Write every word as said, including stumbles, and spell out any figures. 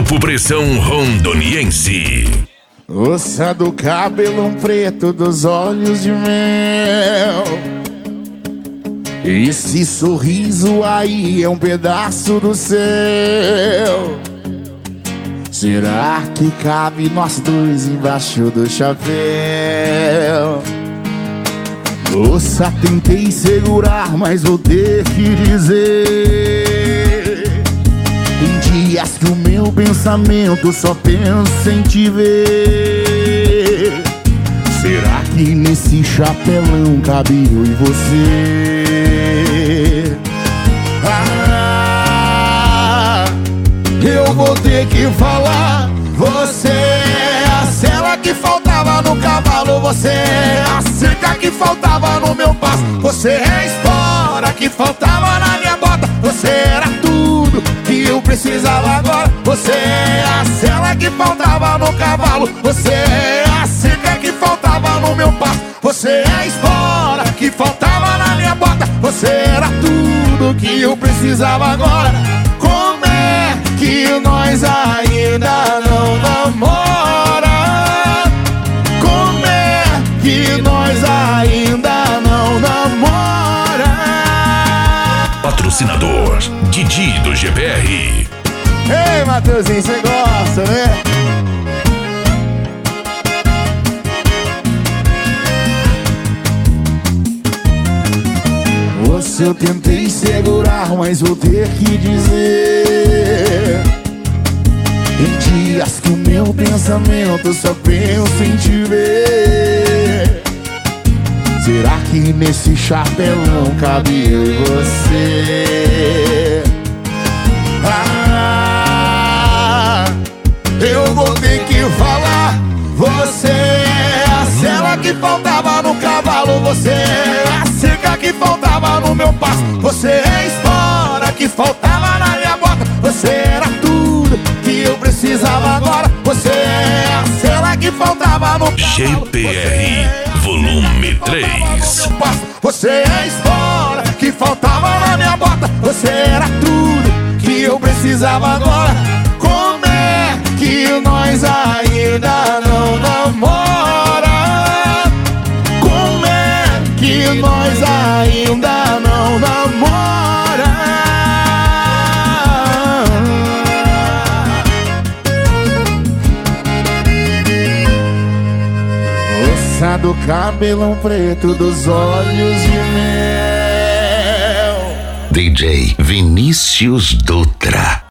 Grupo Pressão Rondoniense. Moça do cabelão preto, dos olhos de mel. Esse sorriso aí é um pedaço do céu. Será que cabe nós dois embaixo do chapéu? Moça, tentei segurar, mas vou ter que dizer: tem dias que o meu pensamento só pensa em te ver. Será que nesse chapelão cabe eu e você? Ah, eu vou ter que falar. Você é a sela que faltava no cavalo. Você é a cerca que faltava no meu passo. Você é a espora que faltava na minha bota. Você era tudo que eu precisava agora. Você é a sela que faltava no cavalo. Você é a cerca que faltava no meu passo. Você é a espora que faltava na minha bota. Você era tudo que eu precisava agora. Como é que nós ainda não namora? Como é que nós ainda não namora? Patrocinador Didi do G P R. Ei, Matheusinho, você gosta, né? Você eu tentei segurar, mas vou ter que dizer: tem dias que o meu pensamento só pensa em te ver. Será que nesse chapelão cabe eu e você? Ah, eu vou ter que falar. Você é a sela que faltava no cavalo. Você é a cerca que faltava no meu passo. Você é a espora que faltava na minha bota. Você era tudo que eu precisava agora. Você é a sela que faltava no cavalo. G P R Volume três. Você é a espora que faltava na minha bota. Você era tudo que eu precisava agora. Como é que nós ainda não namora? Como é que nós ainda não namora? Moça do cabelão preto, dos olhos de mel. D J Vinícius Dutra.